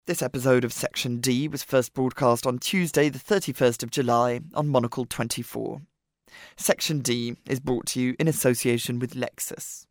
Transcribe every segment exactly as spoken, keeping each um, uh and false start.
This episode of Section D was first broadcast on Tuesday the thirty-first of July on Monocle twenty-four. Section D is brought to you in association with Lexus.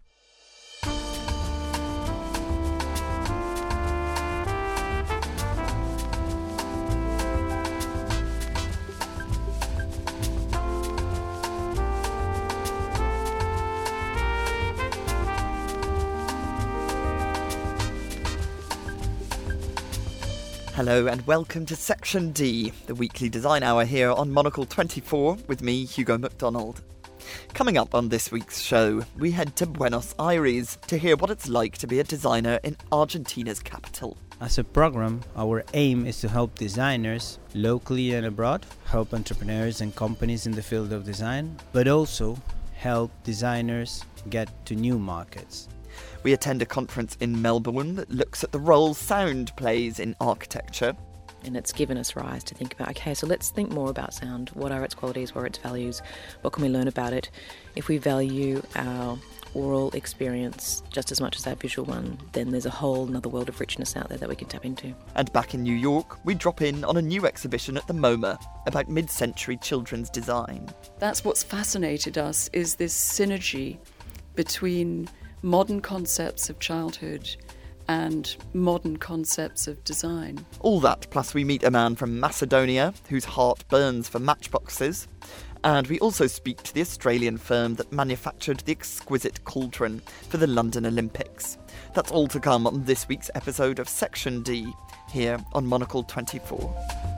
Hello and welcome to Section D, the weekly design hour here on Monocle twenty-four with me, Hugo MacDonald. Coming up on this week's show, we head to Buenos Aires to hear what it's like to be a designer in Argentina's capital. As a program, our aim is to help designers, locally and abroad, help entrepreneurs and companies in the field of design, but also help designers get to new markets. We attend a conference in Melbourne that looks at the role sound plays in architecture. And it's given us rise to think about, okay, so let's think more about sound. What are its qualities? What are its values? What can we learn about it? If we value our oral experience just as much as our visual one, then there's a whole another world of richness out there that we can tap into. And back in New York, we drop in on a new exhibition at the MoMA about mid-century children's design. That's what's fascinated us, is this synergy between modern concepts of childhood and modern concepts of design. All that, plus we meet a man from Macedonia whose heart burns for matchboxes. And we also speak to the Australian firm that manufactured the exquisite cauldron for the London Olympics. That's all to come on this week's episode of Section D, here on Monocle twenty-four.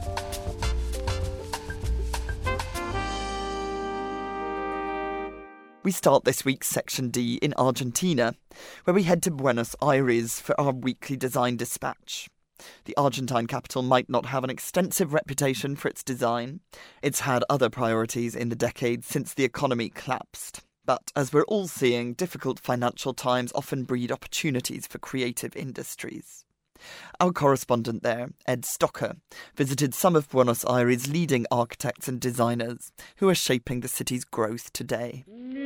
We start this week's Section D in Argentina, where we head to Buenos Aires for our weekly design dispatch. The Argentine capital might not have an extensive reputation for its design. It's had other priorities in the decades since the economy collapsed. But as we're all seeing, difficult financial times often breed opportunities for creative industries. Our correspondent there, Ed Stocker, visited some of Buenos Aires' leading architects and designers who are shaping the city's growth today.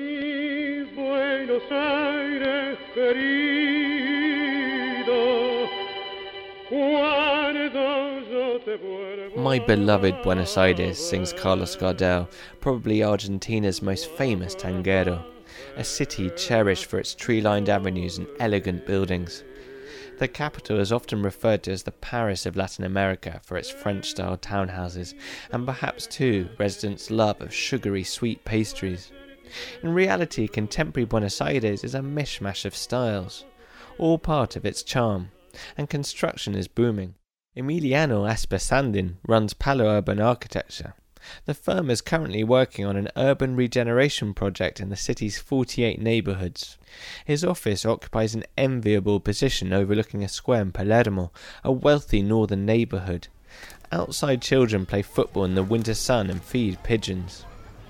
My beloved Buenos Aires, sings Carlos Gardel, probably Argentina's most famous tanguero, a city cherished for its tree-lined avenues and elegant buildings. The capital is often referred to as the Paris of Latin America for its French-style townhouses, and perhaps too residents' love of sugary sweet pastries. In reality, contemporary Buenos Aires is a mishmash of styles, all part of its charm, and construction is booming. Emiliano Aspesandin runs Palo Urban Architecture. The firm is currently working on an urban regeneration project in the city's forty-eight neighbourhoods. His office occupies an enviable position overlooking a square in Palermo, a wealthy northern neighbourhood. Outside children play football in the winter sun and feed pigeons.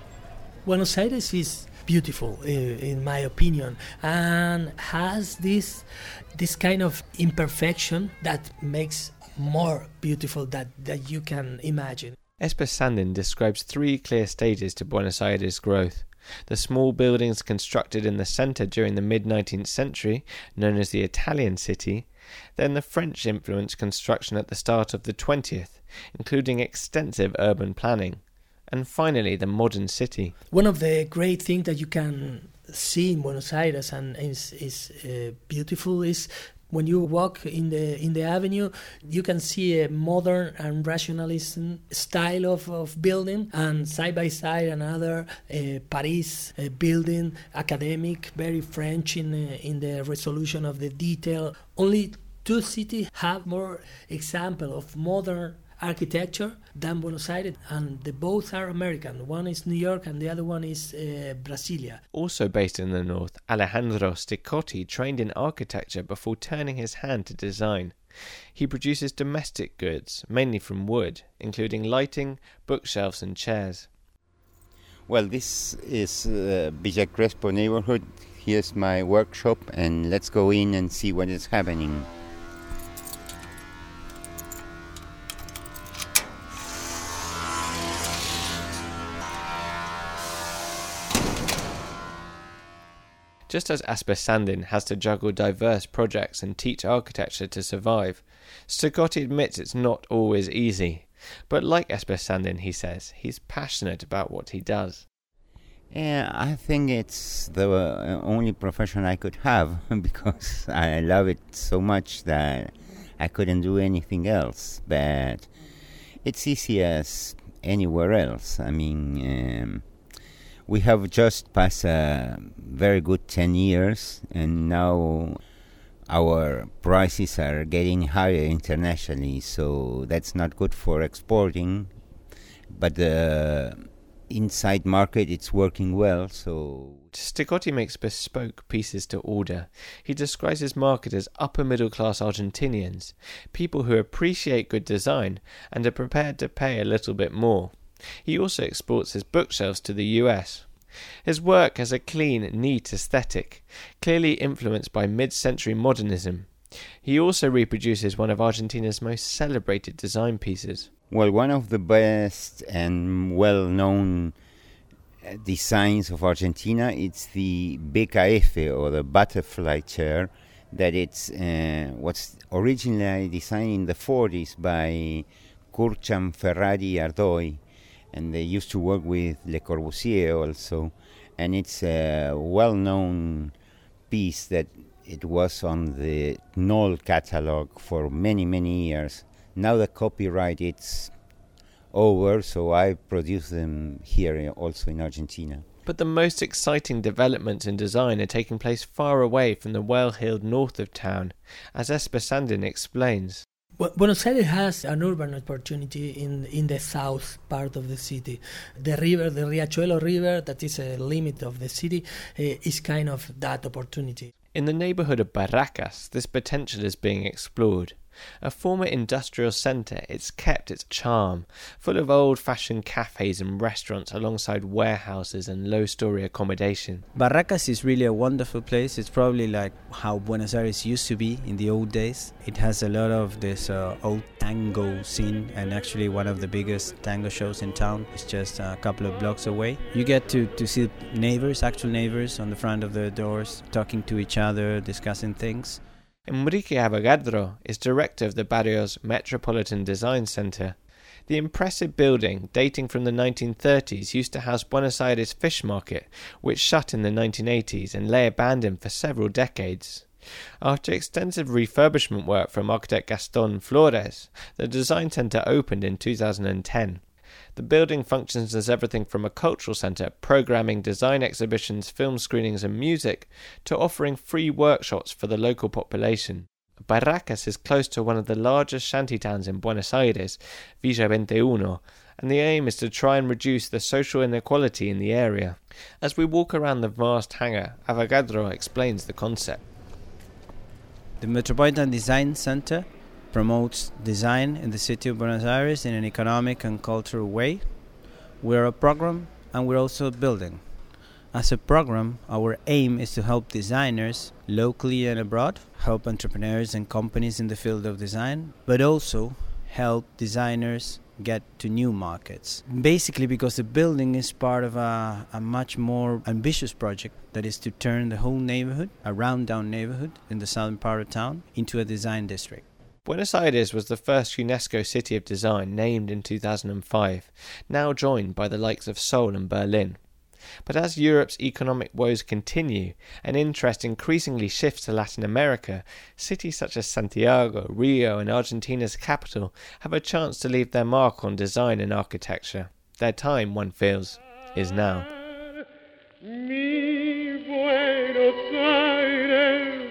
Buenos Aires is beautiful, in my opinion, and has this this kind of imperfection that makes more beautiful that, that you can imagine. Espesandin describes three clear stages to Buenos Aires' growth. The small buildings constructed in the centre during the mid-nineteenth century, known as the Italian city, then the French-influenced construction at the start of the twentieth, including extensive urban planning, and finally the modern city. One of the great things that you can see in Buenos Aires and is, is uh, beautiful is when you walk in the in the avenue, you can see a modern and rationalist style of, of building, and side by side another uh, Paris uh, building, academic, very French in uh, in the resolution of the detail. Only two cities have more example of modern architecture than Buenos Aires, and they both are American. One is New York and the other one is uh, Brasilia. Also based in the north, Alejandro Sticotti trained in architecture before turning his hand to design. He produces domestic goods, mainly from wood, including lighting, bookshelves and chairs. Well, this is uh, Villa Crespo neighborhood. Here's my workshop, and let's go in and see what is happening. Just as Espesandin has to juggle diverse projects and teach architecture to survive, Strigoti admits it's not always easy. But like Espesandin, he says, he's passionate about what he does. Yeah, I think it's the uh, only profession I could have because I love it so much that I couldn't do anything else. But it's easy as anywhere else. I mean, um, we have just passed a very good ten years, and now our prices are getting higher internationally, so that's not good for exporting. But the inside market, it's working well, so... Strigoti makes bespoke pieces to order. He describes his market as upper middle class Argentinians, people who appreciate good design and are prepared to pay a little bit more. He also exports his bookshelves to the U S. His work has a clean, neat aesthetic, clearly influenced by mid-century modernism. He also reproduces one of Argentina's most celebrated design pieces. Well, one of the best and well-known designs of Argentina, it's the B K F, or the butterfly chair, that it's uh, was originally designed in the forties by Curchan Ferrari Ardoy, and they used to work with Le Corbusier also, and it's a well-known piece that it was on the Knoll catalog for many, many years. Now the copyright it's over, so I produce them here also in Argentina. But the most exciting developments in design are taking place far away from the well-heeled north of town, as Espesandin explains. Well, Buenos Aires has an urban opportunity in in the south part of the city. The river, the Riachuelo River, that is a limit of the city, uh, is kind of that opportunity. In the neighbourhood of Barracas, this potential is being explored. A former industrial centre, it's kept its charm, full of old-fashioned cafes and restaurants alongside warehouses and low-story accommodation. Barracas is really a wonderful place. It's probably like how Buenos Aires used to be in the old days. It has a lot of this uh, old tango scene, and actually one of the biggest tango shows in town is just a couple of blocks away. You get to, to see neighbors, actual neighbors, on the front of the doors, talking to each other, discussing things. Enrique Avogadro is director of the Barrios Metropolitan Design Center. The impressive building, dating from the nineteen thirties, used to house Buenos Aires Fish Market, which shut in the nineteen eighties and lay abandoned for several decades. After extensive refurbishment work from architect Gaston Flores, the design center opened in two thousand ten. The building functions as everything from a cultural centre, programming design exhibitions, film screenings and music, to offering free workshops for the local population. Barracas is close to one of the largest shantytowns in Buenos Aires, Villa twenty-one, and the aim is to try and reduce the social inequality in the area. As we walk around the vast hangar, Avogadro explains the concept. The Metropolitan Design Center promotes design in the city of Buenos Aires in an economic and cultural way. We're a program and we're also a building. As a program, our aim is to help designers locally and abroad, help entrepreneurs and companies in the field of design, but also help designers get to new markets. Basically because the building is part of a, a much more ambitious project that is to turn the whole neighborhood, a round-down neighborhood in the southern part of town, into a design district. Buenos Aires was the first UNESCO City of Design named in two thousand five, now joined by the likes of Seoul and Berlin. But as Europe's economic woes continue and interest increasingly shifts to Latin America, cities such as Santiago, Rio and Argentina's capital have a chance to leave their mark on design and architecture. Their time, one feels, is now. Mi Buenos Aires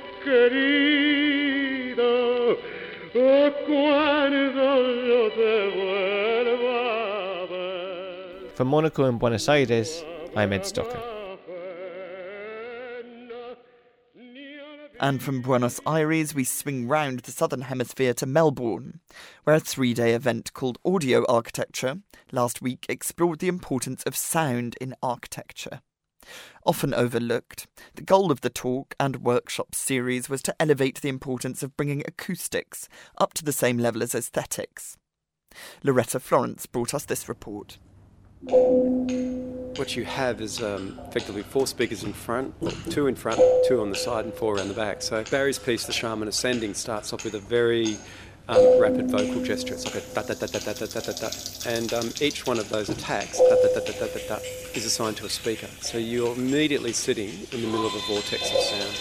querido, oh, cuando yo te vuelva a ver. For Monaco and Buenos Aires, I'm Ed Stocker. And from Buenos Aires, we swing round the southern hemisphere to Melbourne, where a three-day event called Audio Architecture last week explored the importance of sound in architecture. Often overlooked, the goal of the talk and workshop series was to elevate the importance of bringing acoustics up to the same level as aesthetics. Loretta Florence brought us this report. what you have is um, effectively four speakers in front, well, two in front, two on the side and four around the back. So Barry's piece, The Shaman Ascending, starts off with a very um, rapid vocal gesture. It's like a da-da-da-da-da-da-da-da. And um, each one of those attacks, da-da-da-da-da-da, is assigned to a speaker. So you're immediately sitting in the middle of a vortex of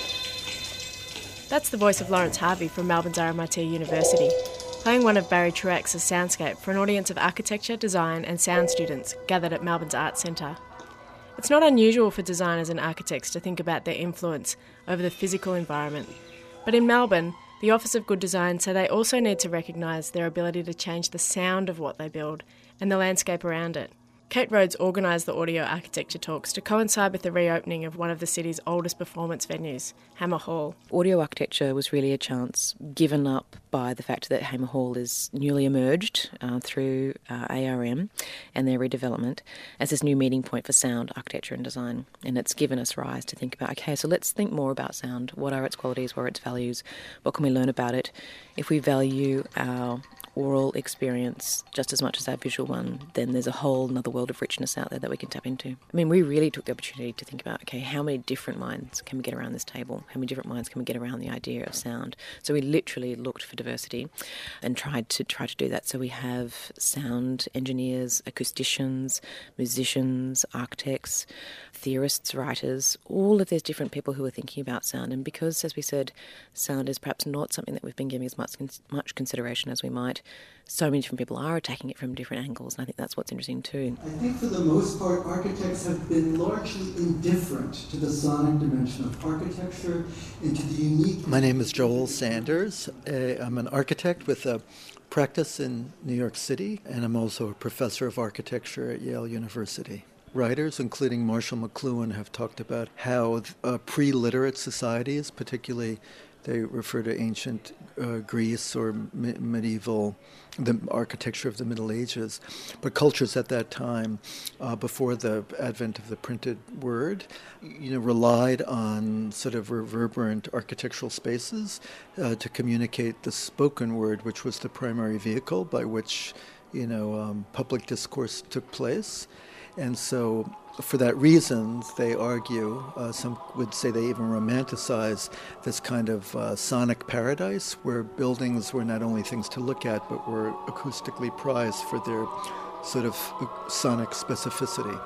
sound. That's the voice of Lawrence Harvey from Melbourne's R M I T University, playing one of Barry Truex's soundscape for an audience of architecture, design and sound students gathered at Melbourne's Arts Centre. It's not unusual for designers and architects to think about their influence over the physical environment, but in Melbourne, the Office of Good Design say they also need to recognise their ability to change the sound of what they build and the landscape around it. Kate Rhodes organised the audio architecture talks to coincide with the reopening of one of the city's oldest performance venues, Hammer Hall. Audio architecture was really a chance given up by the fact that Hammer Hall is newly emerged uh, through uh, A R M and their redevelopment as this new meeting point for sound, architecture and design. And it's given us rise to think about, okay, so let's think more about sound. What are its qualities? What are its values? What can we learn about it? If we value our oral experience just as much as our visual one, then there's a whole another world of richness out there that we can tap into. I mean, we really took the opportunity to think about, okay, how many different minds can we get around this table? How many different minds can we get around the idea of sound? So we literally looked for diversity and tried to try to do that. So we have sound engineers, acousticians, musicians, architects, theorists, writers, all of these different people who are thinking about sound. And because, as we said, sound is perhaps not something that we've been giving as much, much consideration as we might, so many different people are attacking it from different angles, and I think that's what's interesting too. I think for the most part, architects have been largely indifferent to the sonic dimension of architecture and to the unique... My name is Joel Sanders. Uh, I'm an architect with a practice in New York City, and I'm also a professor of architecture at Yale University. Writers, including Marshall McLuhan, have talked about how uh, pre-literate societies, particularly they refer to ancient uh, Greece or me- medieval, the architecture of the Middle Ages, but cultures at that time, uh, before the advent of the printed word, you know, relied on sort of reverberant architectural spaces uh, to communicate the spoken word, which was the primary vehicle by which, you know, um, public discourse took place. And so for that reason, they argue, uh, some would say they even romanticize this kind of uh, sonic paradise where buildings were not only things to look at, but were acoustically prized for their sort of sonic specificity.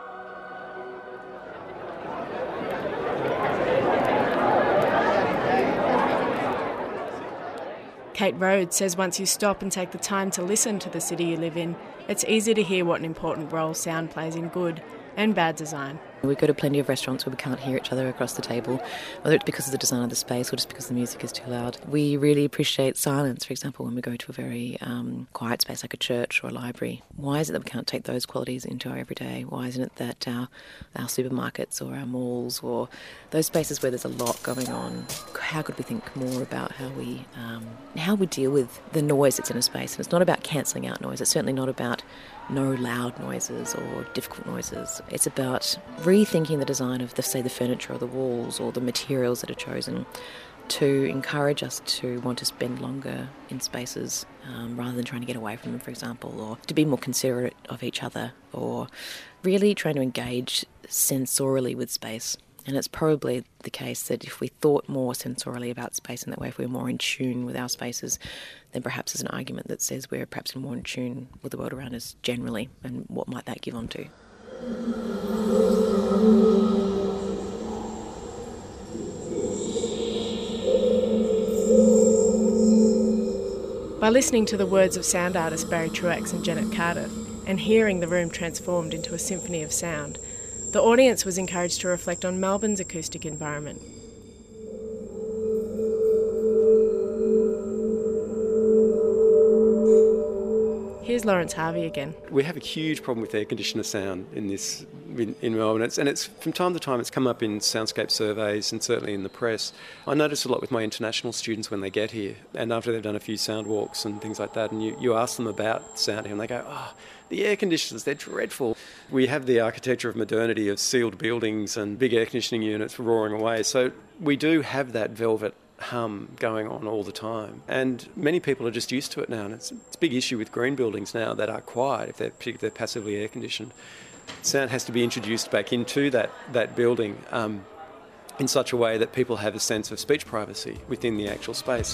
Kate Rhodes says once you stop and take the time to listen to the city you live in, it's easy to hear what an important role sound plays in good and bad design. We go to plenty of restaurants where we can't hear each other across the table, whether it's because of the design of the space or just because the music is too loud. We really appreciate silence, for example, when we go to a very um, quiet space like a church or a library. Why is it that we can't take those qualities into our everyday? Why isn't it that our, our supermarkets or our malls or those spaces where there's a lot going on, how could we think more about how we um, how we deal with the noise that's in a space? And it's not about cancelling out noise. It's certainly not about no loud noises or difficult noises. It's about rethinking the design of, the, say, the furniture or the walls or the materials that are chosen to encourage us to want to spend longer in spaces um, rather than trying to get away from them, for example, or to be more considerate of each other, or really trying to engage sensorially with space. And it's probably the case that if we thought more sensorially about space in that way, if we were more in tune with our spaces, then perhaps there's an argument that says we're perhaps more in tune with the world around us generally, and what might that give on to? By listening to the words of sound artists Barry Truex and Janet Cardiff, and hearing the room transformed into a symphony of sound, the audience was encouraged to reflect on Melbourne's acoustic environment. Here's Lawrence Harvey again. We have a huge problem with air conditioner sound in this in, in Melbourne, it's, and it's from time to time it's come up in soundscape surveys and certainly in the press. I notice a lot with my international students when they get here, and after they've done a few sound walks and things like that, and you, you ask them about sound here, and they go, "Oh, the air conditioners, they're dreadful." We have the architecture of modernity of sealed buildings and big air conditioning units roaring away, so we do have that velvet hum going on all the time, and many people are just used to it now, and it's, it's a big issue with green buildings now that are quiet if they're, if they're passively air conditioned. sound has to be introduced back into that, that building um, in such a way that people have a sense of speech privacy within the actual space.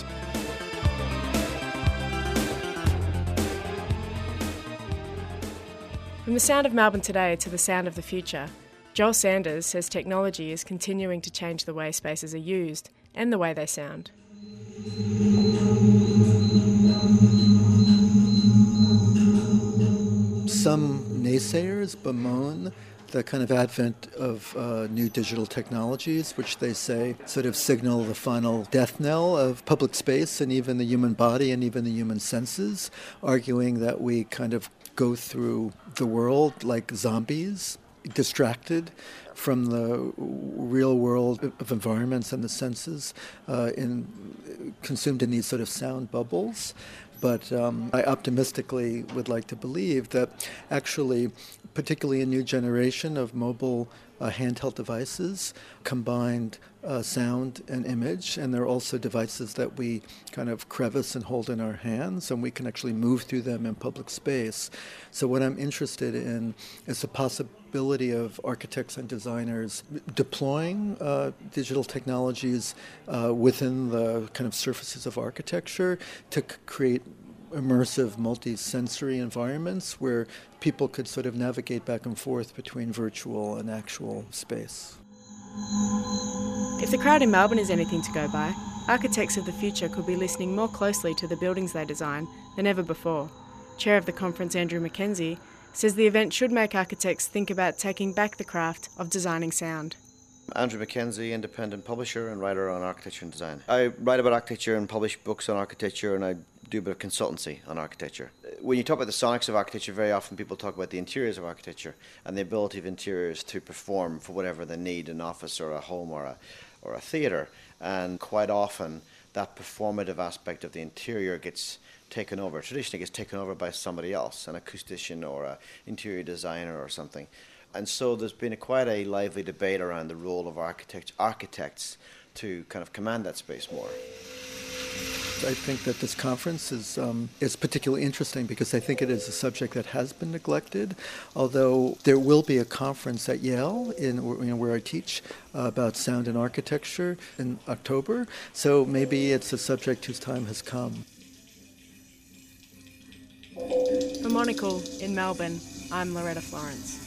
From the sound of Melbourne today to the sound of the future, Joel Sanders says technology is continuing to change the way spaces are used and the way they sound. Some naysayers bemoan the kind of advent of uh, new digital technologies, which they say sort of signal the final death knell of public space and even the human body and even the human senses, arguing that we kind of go through the world like zombies, distracted from the real world of environments and the senses, uh, in, consumed in these sort of sound bubbles. But um, I optimistically would like to believe that actually, particularly a new generation of mobile uh, handheld devices, combined uh, sound and image, and they're also devices that we kind of crevice and hold in our hands, and we can actually move through them in public space. So what I'm interested in is the possibility of architects and designers deploying uh, digital technologies uh, within the kind of surfaces of architecture to c- create immersive, multi-sensory environments where people could sort of navigate back and forth between virtual and actual space. If the crowd in Melbourne is anything to go by, architects of the future could be listening more closely to the buildings they design than ever before. Chair of the conference, Andrew Mackenzie, says the event should make architects think about taking back the craft of designing sound. Andrew Mackenzie, independent publisher and writer on architecture and design. I write about architecture and publish books on architecture, and I do a bit of consultancy on architecture. When you talk about the sonics of architecture, very often people talk about the interiors of architecture and the ability of interiors to perform for whatever they need, an office or a home or a, or a theatre. And quite often that performative aspect of the interior gets taken over. Traditionally gets taken over by somebody else, an acoustician or an interior designer or something. And so there's been a quite a lively debate around the role of architects, architects to kind of command that space more. I think that this conference is um, is particularly interesting because I think it is a subject that has been neglected, although there will be a conference at Yale in you know, where I teach uh, about sound and architecture in October, so maybe it's a subject whose time has come. For Monocle in Melbourne, I'm Loretta Florence.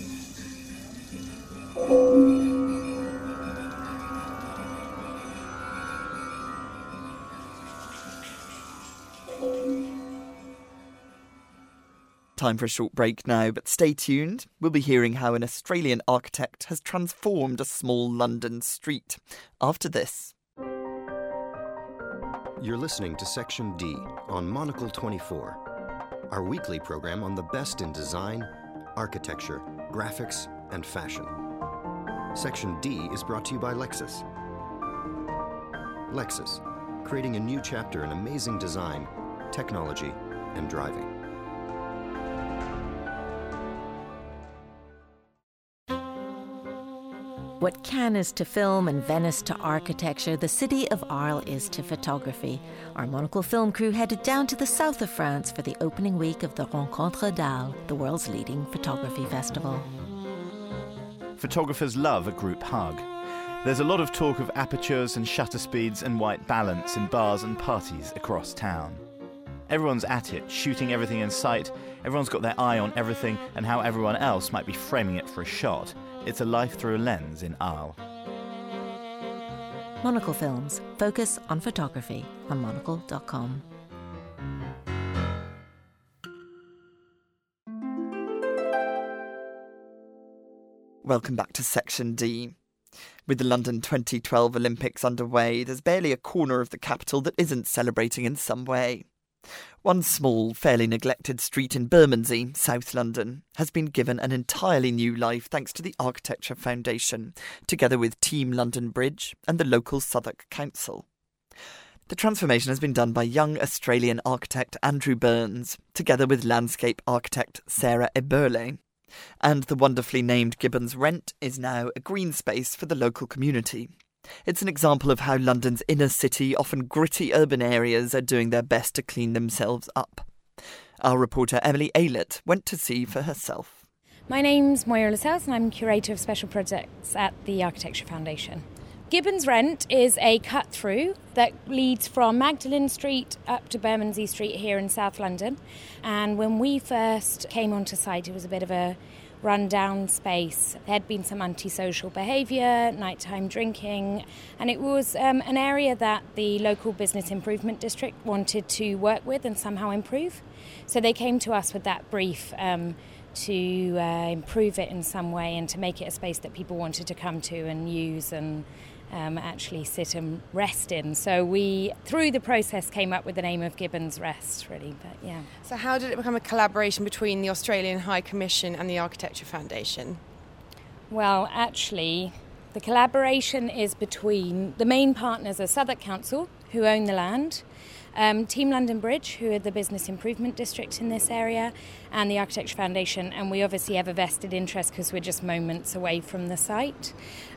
Time for a short break now, but stay tuned. We'll be hearing how an Australian architect has transformed a small London street. After this. You're listening to Section D on Monocle twenty-four, our weekly program on the best in design, architecture, graphics, and fashion. Section D is brought to you by Lexus. Lexus, creating a new chapter in amazing design, technology, and driving. What Cannes is to film and Venice to architecture, the city of Arles is to photography. Our Monocle film crew headed down to the south of France for the opening week of the Rencontre d'Arles, the world's leading photography festival. Photographers love a group hug. There's a lot of talk of apertures and shutter speeds and white balance in bars and parties across town. Everyone's at it, shooting everything in sight. Everyone's got their eye on everything and how everyone else might be framing it for a shot. It's a life through a lens in Arles. Monocle Films. Focus on photography on monocle dot com. Welcome back to Section D. With the London twenty twelve Olympics underway, there's barely a corner of the capital that isn't celebrating in some way. One small, fairly neglected street in Bermondsey, South London, has been given an entirely new life thanks to the Architecture Foundation, together with Team London Bridge and the local Southwark Council. The transformation has been done by young Australian architect Andrew Burns, together with landscape architect Sarah Eberle. And the wonderfully named Gibbons Rent is now a green space for the local community. It's an example of how London's inner city, often gritty urban areas, are doing their best to clean themselves up. Our reporter Emily Aylett went to see for herself. My name's Moira Lascelles and I'm Curator of Special Projects at the Architecture Foundation. Gibbons Rent is a cut-through that leads from Magdalen Street up to Bermondsey Street here in South London. And when we first came onto site, it was a bit of a run-down space. There had been some antisocial behaviour, nighttime drinking, and it was um, an area that the local business improvement district wanted to work with and somehow improve. So they came to us with that brief um, to uh, improve it in some way and to make it a space that people wanted to come to and use and um, actually sit and rest in. So we, through the process, came up with the name of Gibbons Rest, really, but yeah. So how did it become a collaboration between the Australian High Commission and the Architecture Foundation? Well, actually, the collaboration is between the main partners are Southwark Council, who own the land, Um, Team London Bridge, who are the business improvement district in this area, and the Architecture Foundation, and we obviously have a vested interest because we're just moments away from the site.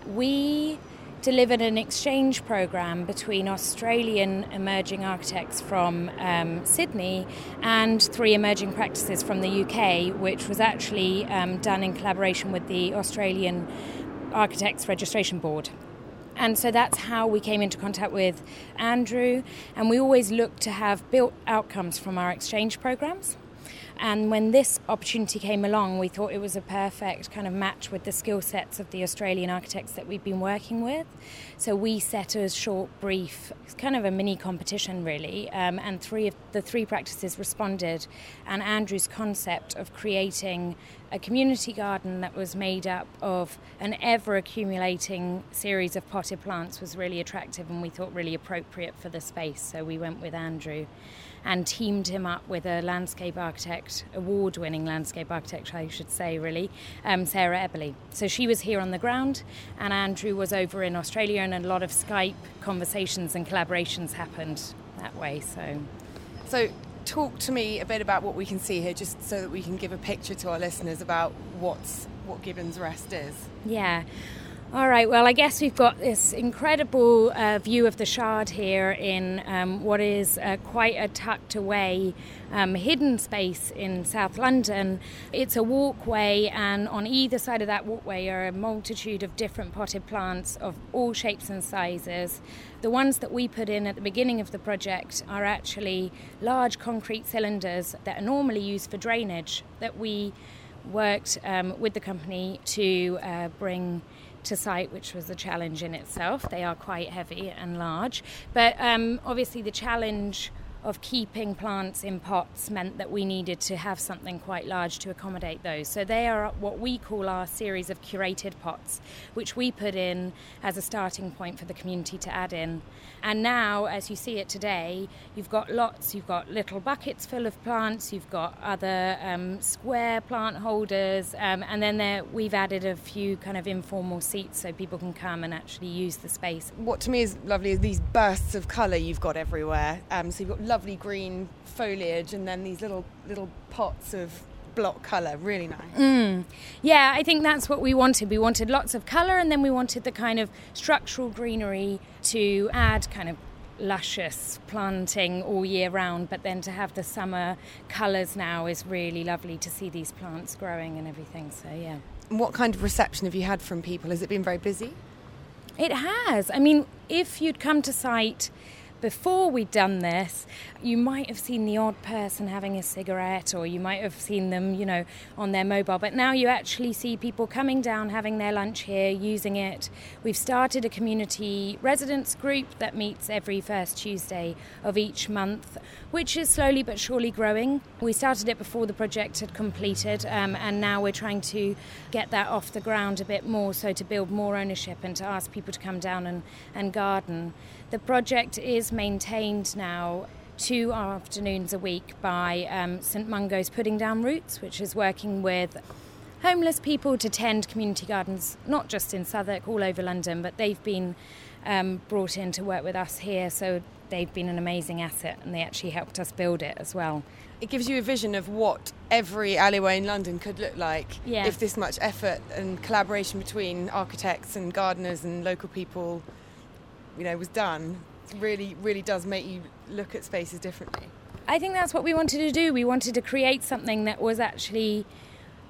We delivered an exchange programme between Australian emerging architects from um, Sydney and three emerging practices from the U K, which was actually um, done in collaboration with the Australian Architects Registration Board. And so that's how we came into contact with Andrew, and we always look to have built outcomes from our exchange programs. And when this opportunity came along, we thought it was a perfect kind of match with the skill sets of the Australian architects that we've been working with. So we set a short brief, it's kind of a mini competition really, um, and three of the three practices responded. And Andrew's concept of creating a community garden that was made up of an ever-accumulating series of potted plants was really attractive and we thought really appropriate for the space. So we went with Andrew and teamed him up with a landscape architect, award-winning landscape architect, I should say, really, um, Sarah Eberly. So she was here on the ground, and Andrew was over in Australia, and a lot of Skype conversations and collaborations happened that way. So, so talk to me a bit about what we can see here, just so that we can give a picture to our listeners about what's what Gibbons Rest is. Yeah. All right, well, I guess we've got this incredible uh, view of the Shard here in um, what is uh, quite a tucked away um, hidden space in South London. It's a walkway, and on either side of that walkway are a multitude of different potted plants of all shapes and sizes. The ones that we put in at the beginning of the project are actually large concrete cylinders that are normally used for drainage that we worked um, with the company to uh, bring to site, which was a challenge in itself. They are quite heavy and large, but um, obviously the challenge of keeping plants in pots meant that we needed to have something quite large to accommodate those. So they are what we call our series of curated pots, which we put in as a starting point for the community to add in. And now, as you see it today, you've got lots, you've got little buckets full of plants, you've got other um, square plant holders, um, and then there, we've added a few kind of informal seats so people can come and actually use the space. What to me is lovely is these bursts of colour you've got everywhere. Um, so you've got lovely green foliage and then these little little pots of block colour, really nice. Mm. Yeah, I think that's what we wanted. We wanted lots of colour, and then we wanted the kind of structural greenery to add kind of luscious planting all year round, but then to have the summer colours now is really lovely to see these plants growing and everything, so yeah. And what kind of reception have you had from people? Has it been very busy? It has. I mean, if you'd come to site before we'd done this, you might have seen the odd person having a cigarette, or you might have seen them, you know, on their mobile. But now you actually see people coming down, having their lunch here, using it. We've started a community residents group that meets every first Tuesday of each month, which is slowly but surely growing. We started it before the project had completed, um, and now we're trying to get that off the ground a bit more, so to build more ownership and to ask people to come down and, and garden. The project is maintained now two afternoons a week by um, St Mungo's Putting Down Roots, which is working with homeless people to tend community gardens, not just in Southwark, all over London, but they've been um, brought in to work with us here, so they've been an amazing asset, and they actually helped us build it as well. It gives you a vision of what every alleyway in London could look like yeah. if this much effort and collaboration between architects and gardeners and local people, you know, was done. It really, really does make you look at spaces differently. I think that's what we wanted to do. We wanted to create something that was actually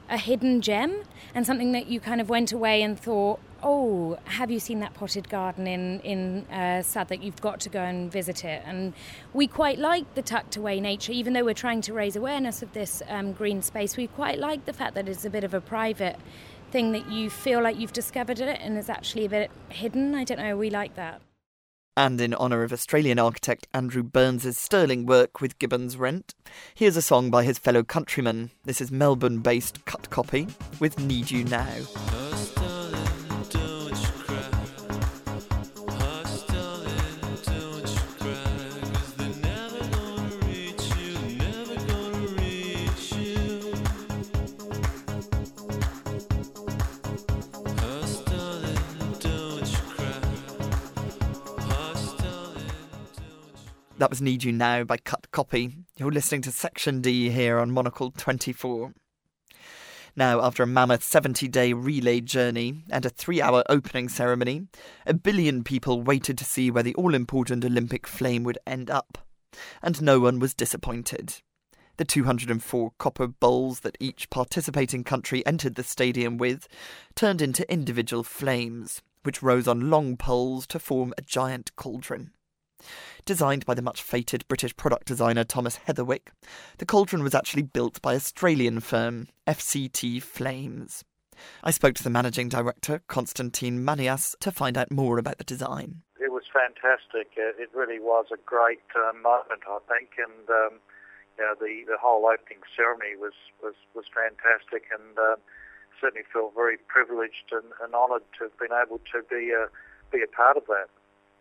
a hidden gem and something that you kind of went away and thought, oh, have you seen that potted garden in, in uh, Southwark? You've got to go and visit it. And we quite like the tucked away nature, even though we're trying to raise awareness of this um, green space. We quite like the fact that it's a bit of a private thing, that you feel like you've discovered it and is actually a bit hidden. I don't know, we like that. And in honour of Australian architect Andrew Burns' sterling work with Gibbons Rent, here's a song by his fellow countryman. This is Melbourne-based Cut Copy with Need You Now. That was Need You Now by Cut Copy. You're listening to Section D here on Monocle twenty-four. Now, after a mammoth seventy-day relay journey and a three-hour opening ceremony, a billion people waited to see where the all-important Olympic flame would end up. And no one was disappointed. The two hundred four copper bowls that each participating country entered the stadium with turned into individual flames, which rose on long poles to form a giant cauldron. Designed by the much-fated British product designer Thomas Heatherwick, the cauldron was actually built by Australian firm F C T Flames. I spoke to the managing director, Constantine Manias, to find out more about the design. It was fantastic. It really was a great uh, moment, I think, and um, you know, the, the whole opening ceremony was, was, was fantastic, and uh, certainly feel very privileged and, and honoured to have been able to be a, be a part of that.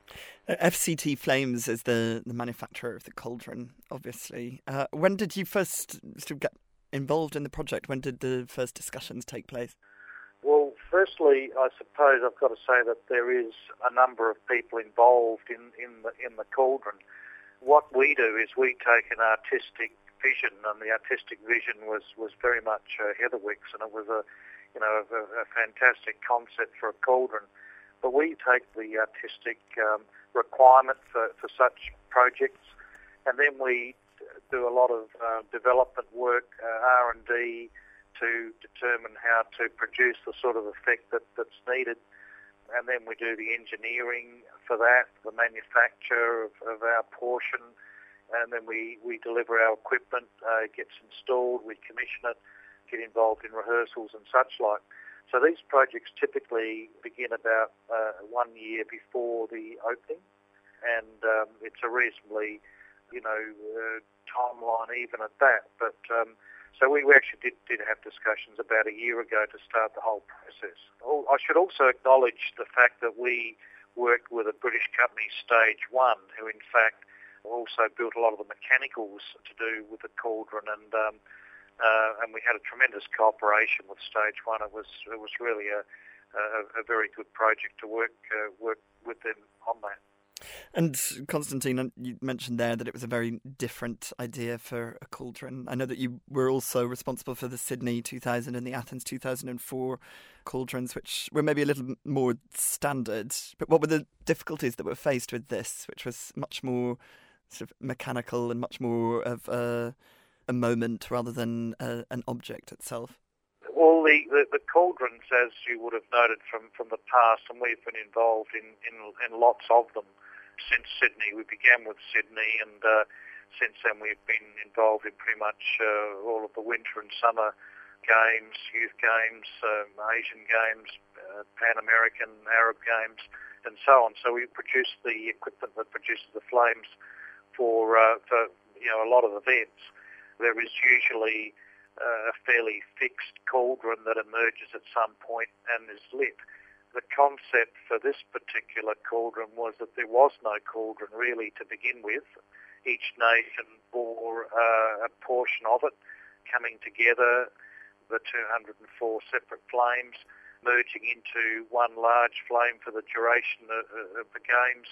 F C T Flames is the, the manufacturer of the cauldron, obviously. Uh, when did you first sort of get involved in the project? When did the first discussions take place? Well, firstly, I suppose I've got to say that there is a number of people involved in, in, the, in the cauldron. What we do is we take an artistic vision, and the artistic vision was, was very much uh, Heatherwick's, and it was a, you know, a, a fantastic concept for a cauldron. But we take the artistic um, requirement for, for such projects, and then we do a lot of uh, development work, uh, R and D, to determine how to produce the sort of effect that, that's needed. And then we do the engineering for that, the manufacture of, of our portion, and then we, we deliver our equipment, uh, it gets installed, we commission it, get involved in rehearsals and such like. So these projects typically begin about uh, one year before the opening, and um, it's a reasonably, you know, uh, timeline even at that. But um, so we actually did, did have discussions about a year ago to start the whole process. Oh, I should also acknowledge the fact that we worked with a British company, Stage One, who in fact also built a lot of the mechanicals to do with the cauldron, and um, Uh, and we had a tremendous cooperation with Stage One. It was it was really a a, a very good project to work uh, work with them on that. And Constantine, you mentioned there that it was a very different idea for a cauldron. I know that you were also responsible for the Sydney two thousand and the Athens two thousand four cauldrons, which were maybe a little more standard. But what were the difficulties that were faced with this, which was much more sort of mechanical and much more of a a moment rather than uh, an object itself? Well, the, the, the cauldrons, as you would have noted from, from the past, and we've been involved in, in, in lots of them since Sydney. We began with Sydney, and uh, since then we've been involved in pretty much uh, all of the winter and summer games, youth games, um, Asian games, uh, Pan American, Arab games, and so on. So we produce the equipment that produces the flames for, uh, for you know, a lot of events. There is usually uh, a fairly fixed cauldron that emerges at some point and is lit. The concept for this particular cauldron was that there was no cauldron really to begin with. Each nation bore uh, a portion of it, coming together, the two hundred four separate flames, merging into one large flame for the duration of, of the games,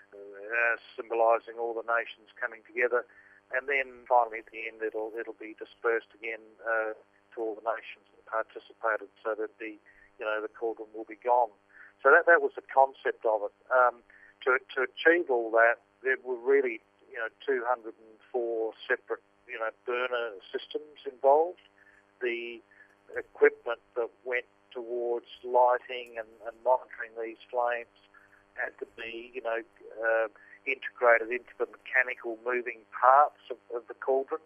uh, symbolising all the nations coming together. And then finally at the end it'll it'll be dispersed again uh, to all the nations that participated, so that the you know the cauldron will be gone. So that that was the concept of it. Um, to to achieve all that, there were really you know two hundred four separate you know burner systems involved. The equipment that went towards lighting and, and monitoring these flames had to be, you know, uh, integrated into the mechanical moving parts of, of the cauldron.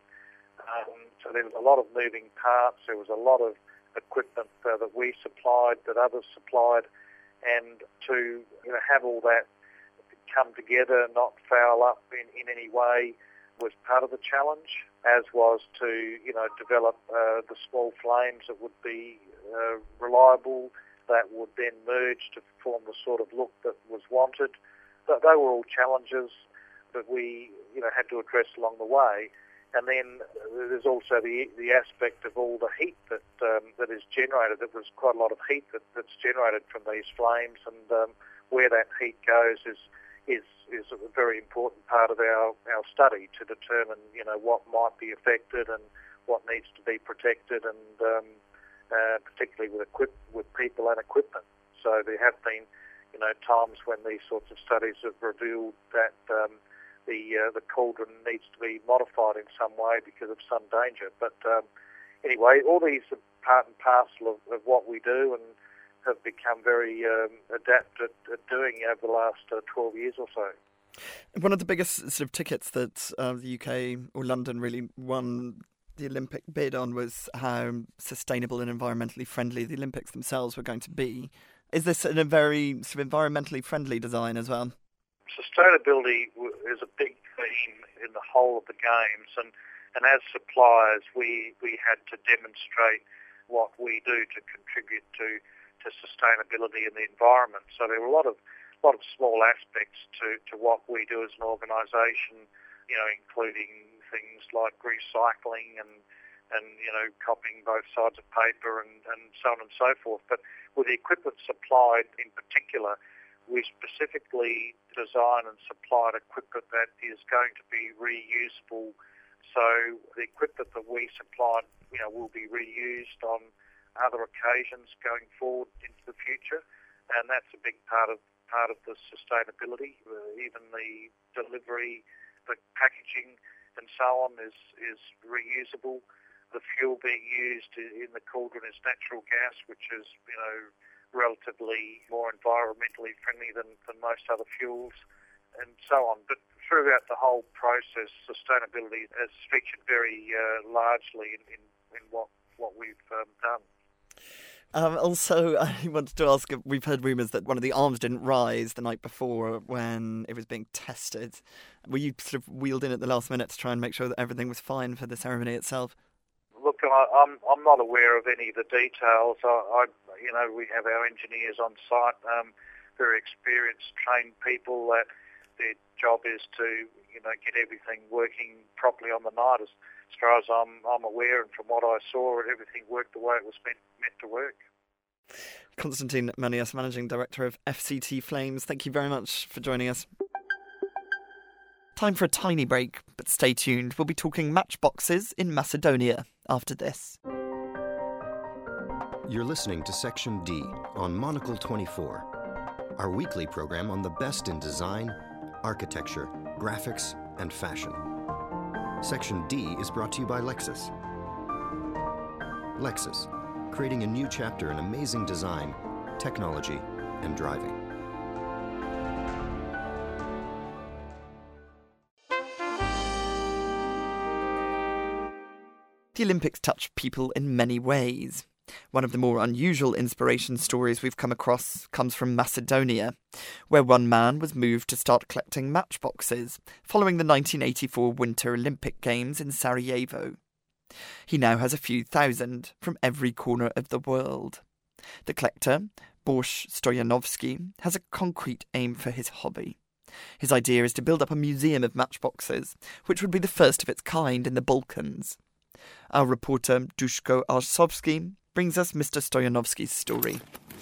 Um, so there was a lot of moving parts. There was a lot of equipment uh, that we supplied, that others supplied, and to, you know, have all that come together, not foul up in, in any way, was part of the challenge, as was to, you know, develop uh, the small flames that would be uh, reliable, that would then merge to form the sort of look that was wanted. But they were all challenges that we, you know, had to address along the way. And then there's also the the aspect of all the heat that um, that is generated. There was quite a lot of heat that, that's generated from these flames, and um, where that heat goes is is is a very important part of our, our study to determine, you know, what might be affected and what needs to be protected, and um, uh, particularly with equip- with people and equipment. So there have been, you know, times when these sorts of studies have revealed that um, the uh, the cauldron needs to be modified in some way because of some danger. But um, anyway, all these are part and parcel of, of what we do, and have become very um, adept at, at doing over the last uh, twelve years or so. One of the biggest sort of tickets that uh, the U K or London really won the Olympic bid on was how sustainable and environmentally friendly the Olympics themselves were going to be. Is this a very sort of environmentally friendly design as well? Sustainability is a big theme in the whole of the Games, and, and as suppliers we, we had to demonstrate what we do to contribute to to sustainability in the environment. So there were a lot of lot of small aspects to, to what we do as an organisation, you know, including things like recycling and, and you know, copying both sides of paper and, and so on and so forth. But with the equipment supplied in particular, we specifically design and supplied equipment that is going to be reusable. So the equipment that we supplied, you know, will be reused on other occasions going forward into the future, and that's a big part of part of the sustainability. Uh, even the delivery, the packaging, and so on is is reusable. The fuel being used in the cauldron is natural gas, which is, you know, relatively more environmentally friendly than, than most other fuels, and so on. But throughout the whole process, sustainability has featured very uh, largely in, in, in what what we've um, done. Um, also, I wanted to ask, we've heard rumours that one of the arms didn't rise the night before when it was being tested. Were you sort of wheeled in at the last minute to try and make sure that everything was fine for the ceremony itself? Look, I, I'm I'm not aware of any of the details. I, I you know, we have our engineers on site, um, very experienced, trained people that their job is to, you know, get everything working properly on the night. As, as far as I'm I'm aware, and from what I saw, everything worked the way it was meant meant to work. Konstantin Manias, Managing Director of F C T Flames, thank you very much for joining us. Time for a tiny break, but stay tuned. We'll be talking matchboxes in Macedonia after this. You're listening to Section D on Monocle twenty-four, our weekly program on the best in design, architecture, graphics, and fashion. Section D is brought to you by Lexus. Lexus, creating a new chapter in amazing design, technology, and driving. The Olympics touch people in many ways. One of the more unusual inspiration stories we've come across comes from Macedonia, where one man was moved to start collecting matchboxes following the nineteen eighty-four Winter Olympic Games in Sarajevo. He now has a few thousand from every corner of the world. The collector, Borš Stoyanovski, has a concrete aim for his hobby. His idea is to build up a museum of matchboxes, which would be the first of its kind in the Balkans. Our reporter, Duško Arsovski, brings us Mister Stoyanovski's story.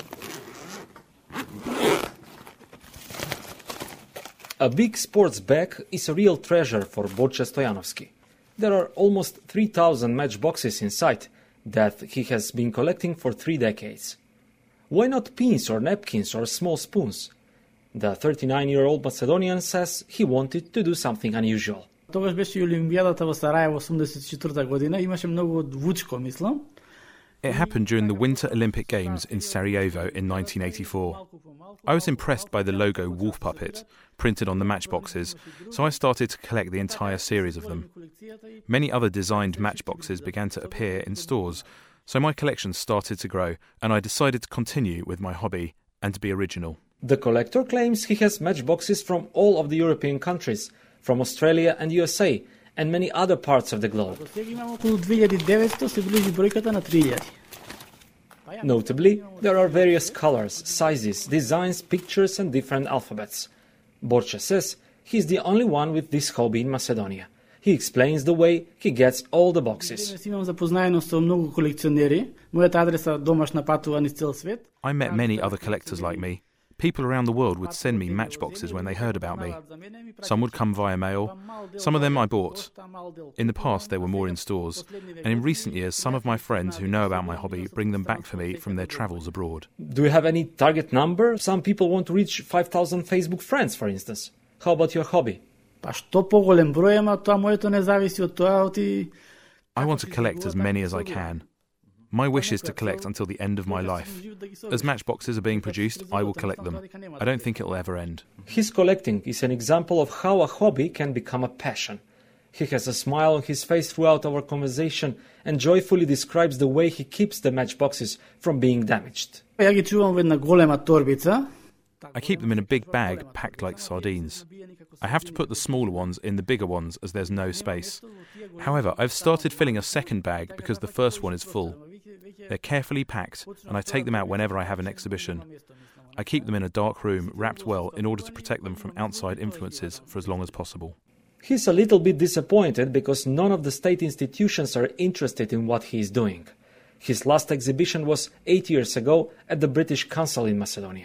A big sports bag is a real treasure for Borče Stoyanovski. There are almost three thousand matchboxes inside that he has been collecting for three decades. Why not pins or napkins or small spoons? The thirty-nine-year-old Macedonian says he wanted to do something unusual. Тогаш беше и Олимпиадата во Сараево осумдесет и четврта година, имаше многу од Вучко, мислам. It happened during the Winter Olympic Games in Sarajevo in nineteen eighty-four. I was impressed by the logo Wolf Puppet, printed on the matchboxes, so I started to collect the entire series of them. Many other designed matchboxes began to appear in stores, so my collection started to grow, and I decided to continue with my hobby and to be original. The collector claims he has matchboxes from all of the European countries, from Australia and U S A, and many other parts of the globe. Notably, there are various colors, sizes, designs, pictures and different alphabets. Borcha says he's the only one with this hobby in Macedonia. He explains the way he gets all the boxes. I met many other collectors like me. People around the world would send me matchboxes when they heard about me. Some would come via mail. Some of them I bought. In the past, they were more in stores. And in recent years, some of my friends who know about my hobby bring them back for me from their travels abroad. Do you have any target number? Some people want to reach five thousand Facebook friends, for instance. How about your hobby? I want to collect as many as I can. My wish is to collect until the end of my life. As matchboxes are being produced, I will collect them. I don't think it will ever end. His collecting is an example of how a hobby can become a passion. He has a smile on his face throughout our conversation and joyfully describes the way he keeps the matchboxes from being damaged. I keep them in a big bag packed like sardines. I have to put the smaller ones in the bigger ones as there's no space. However, I've started filling a second bag because the first one is full. They're carefully packed and I take them out whenever I have an exhibition. I keep them in a dark room, wrapped well, in order to protect them from outside influences for as long as possible. He's a little bit disappointed because none of the state institutions are interested in what he is doing. His last exhibition was eight years ago at the British Council in Macedonia.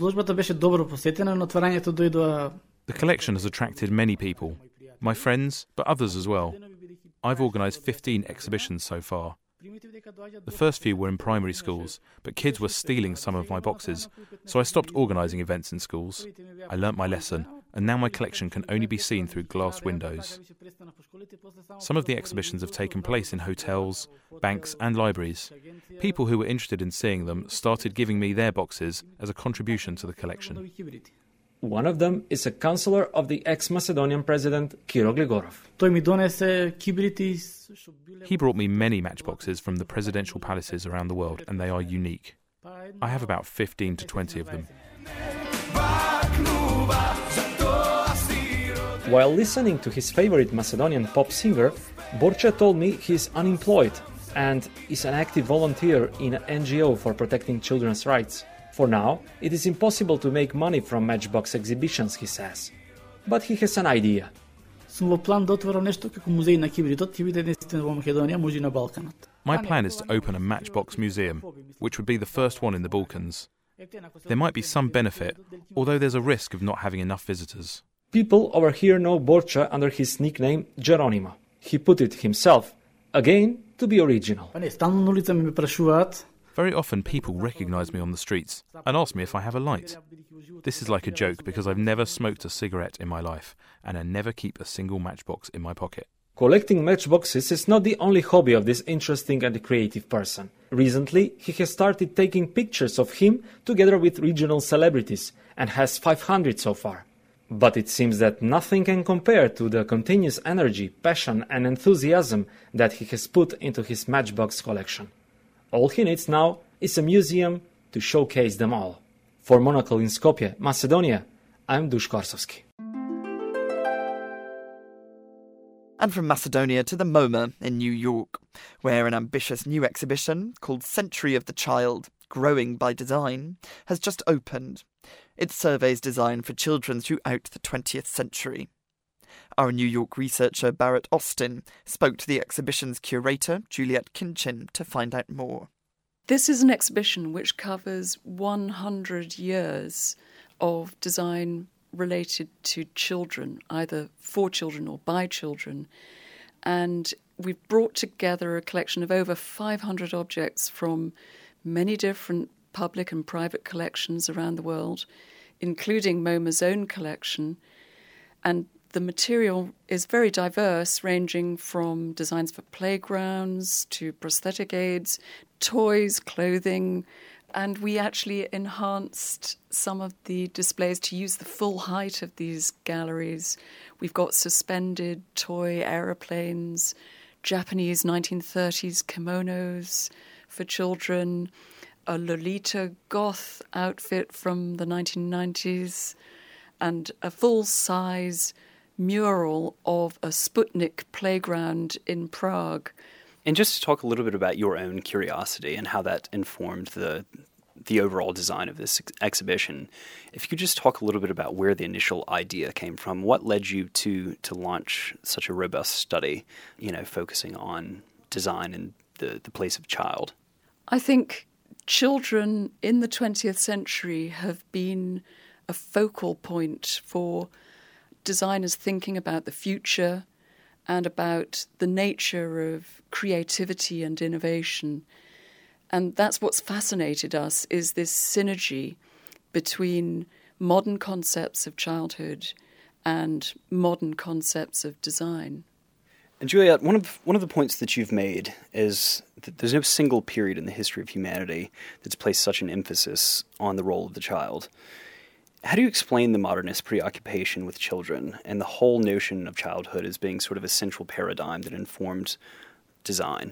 The collection has attracted many people, my friends, but others as well. I've organised fifteen exhibitions so far. The first few were in primary schools, but kids were stealing some of my boxes, so I stopped organising events in schools. I learnt my lesson, and now my collection can only be seen through glass windows. Some of the exhibitions have taken place in hotels, banks and libraries. People who were interested in seeing them started giving me their boxes as a contribution to the collection. One of them is a councillor of the ex-Macedonian president, Kiro Gligorov. He brought me many matchboxes from the presidential palaces around the world, and they are unique. I have about fifteen to twenty of them. While listening to his favorite Macedonian pop singer, Borcha told me he is unemployed and is an active volunteer in an N G O for protecting children's rights. For now, it is impossible to make money from matchbox exhibitions, he says. But he has an idea. My plan is to open a matchbox museum, which would be the first one in the Balkans. There might be some benefit, although there's a risk of not having enough visitors. People over here know Borcha under his nickname Geronimo. He put it himself, again, to be original. Very often people recognise me on the streets and ask me if I have a light. This is like a joke because I've never smoked a cigarette in my life and I never keep a single matchbox in my pocket. Collecting matchboxes is not the only hobby of this interesting and creative person. Recently, he has started taking pictures of him together with regional celebrities and has five hundred so far. But it seems that nothing can compare to the continuous energy, passion and enthusiasm that he has put into his matchbox collection. All he needs now is a museum to showcase them all. For Monocle in Skopje, Macedonia, I'm Duš Korsovski. And from Macedonia to the MoMA in New York, where an ambitious new exhibition called Century of the Child, Growing by Design, has just opened. It surveys design for children throughout the twentieth century. Our New York researcher Barrett Austin spoke to the exhibition's curator, Juliette Kinchin, to find out more. This is an exhibition which covers one hundred years of design related to children, either for children or by children. And we've brought together a collection of over five hundred objects from many different public and private collections around the world, including MoMA's own collection. And the material is very diverse, ranging from designs for playgrounds to prosthetic aids, toys, clothing, and we actually enhanced some of the displays to use the full height of these galleries. We've got suspended toy aeroplanes, Japanese nineteen thirties kimonos for children, a Lolita goth outfit from the nineteen nineties, and a full-size mural of a Sputnik playground in Prague. And just to talk a little bit about your own curiosity and how that informed the the overall design of this ex- exhibition, if you could just talk a little bit about where the initial idea came from, what led you to to launch such a robust study, you know, focusing on design and the, the place of child? I think children in the twentieth century have been a focal point for designers thinking about the future and about the nature of creativity and innovation. And that's what's fascinated us, is this synergy between modern concepts of childhood and modern concepts of design. And Juliette, one of one of the points that you've made is that there's no single period in the history of humanity that's placed such an emphasis on the role of the child. How do you explain the modernist preoccupation with children and the whole notion of childhood as being sort of a central paradigm that informed design?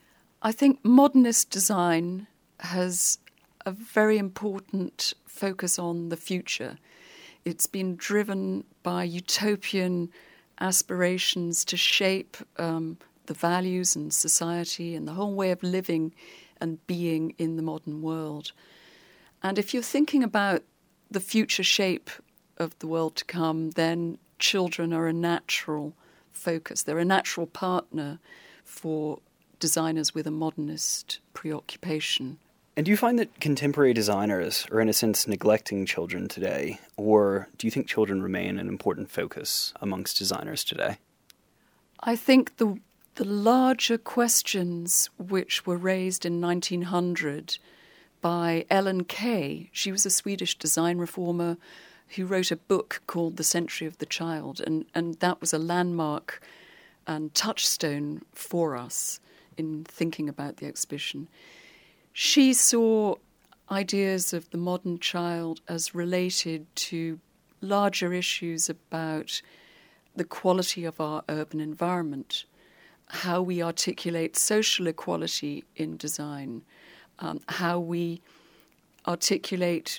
I think modernist design has a very important focus on the future. It's been driven by utopian aspirations to shape um, the values and society and the whole way of living and being in the modern world. And if you're thinking about the future shape of the world to come, then children are a natural focus. They're a natural partner for designers with a modernist preoccupation. And do you find that contemporary designers are, in a sense, neglecting children today? Or do you think children remain an important focus amongst designers today? I think the the larger questions which were raised in nineteen hundred by Ellen Key, she was a Swedish design reformer who wrote a book called The Century of the Child, and, and that was a landmark and touchstone for us in thinking about the exhibition. She saw ideas of the modern child as related to larger issues about the quality of our urban environment, how we articulate social equality in design, um, how we articulate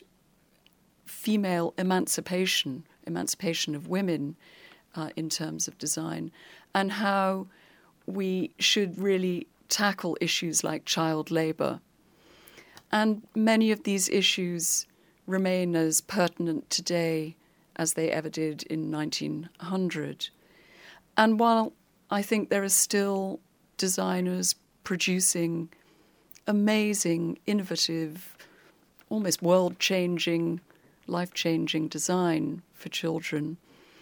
female emancipation, emancipation of women uh, in terms of design, and how we should really tackle issues like child labour. And many of these issues remain as pertinent today as they ever did in nineteen hundred. And while I think there are still designers producing amazing, innovative, almost world-changing, life-changing design for children,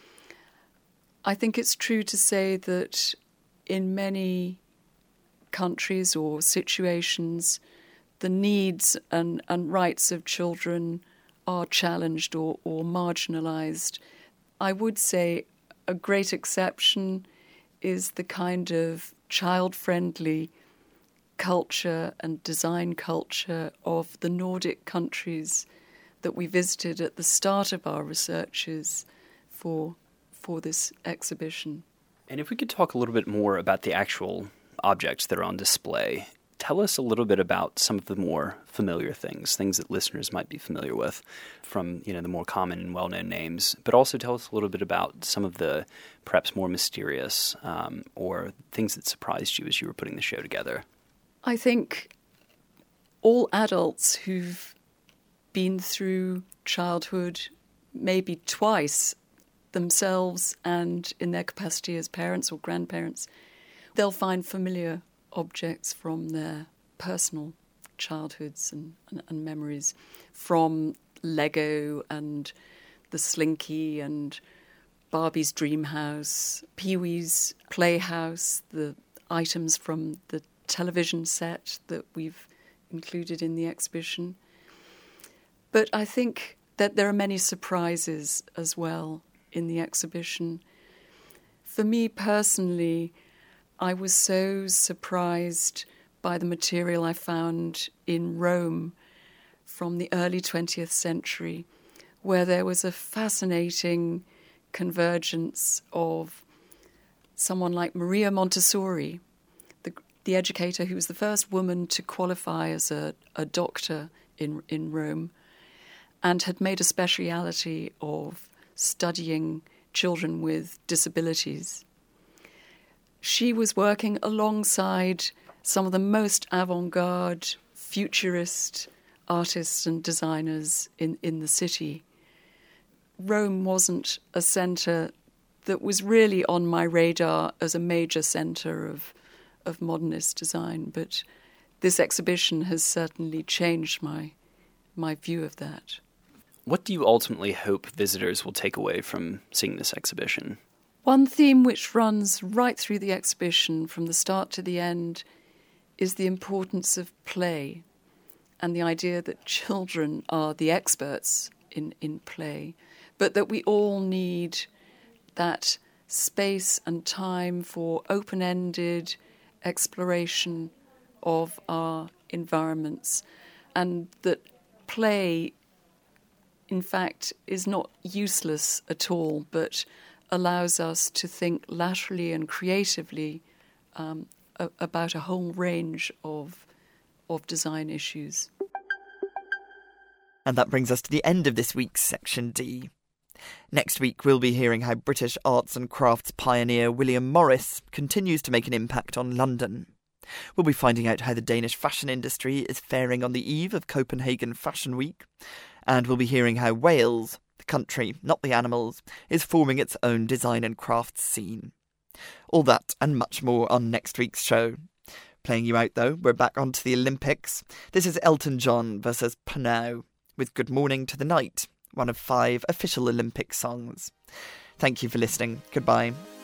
I think it's true to say that in many countries or situations, the needs and, and rights of children are challenged or, or marginalised. I would say a great exception is the kind of child-friendly culture and design culture of the Nordic countries that we visited at the start of our researches for for this exhibition. And if we could talk a little bit more about the actual objects that are on display, tell us a little bit about some of the more familiar things, things that listeners might be familiar with from, you know, the more common and well-known names, but also tell us a little bit about some of the perhaps more mysterious um, or things that surprised you as you were putting the show together. I think all adults who've been through childhood, maybe twice themselves and in their capacity as parents or grandparents, they'll find familiar objects from their personal childhoods and, and, and memories, from Lego and the Slinky and Barbie's Dream House, Pee-wee's Playhouse, the items from the television set that we've included in the exhibition. But I think that there are many surprises as well in the exhibition. For me personally, I was so surprised by the material I found in Rome from the early twentieth century, where there was a fascinating convergence of someone like Maria Montessori, the, the educator who was the first woman to qualify as a, a doctor in, in Rome, and had made a speciality of studying children with disabilities. She was working alongside some of the most avant-garde, futurist artists and designers in, in the city. Rome wasn't a centre that was really on my radar as a major centre of, of modernist design, but this exhibition has certainly changed my my view of that. What do you ultimately hope visitors will take away from seeing this exhibition? One theme which runs right through the exhibition from the start to the end is the importance of play and the idea that children are the experts in, in play, but that we all need that space and time for open-ended exploration of our environments, and that play, in fact, is not useless at all, but allows us to think laterally and creatively um, a- about a whole range of of design issues. And that brings us to the end of this week's Section D. Next week, we'll be hearing how British arts and crafts pioneer William Morris continues to make an impact on London. We'll be finding out how the Danish fashion industry is faring on the eve of Copenhagen Fashion Week. And we'll be hearing how Wales, the country, not the animals, is forming its own design and crafts scene. All that and much more on next week's show. Playing you out, though, we're back onto the Olympics. This is Elton John versus Panau, with Good Morning to the Night, one of five official Olympic songs. Thank you for listening. Goodbye.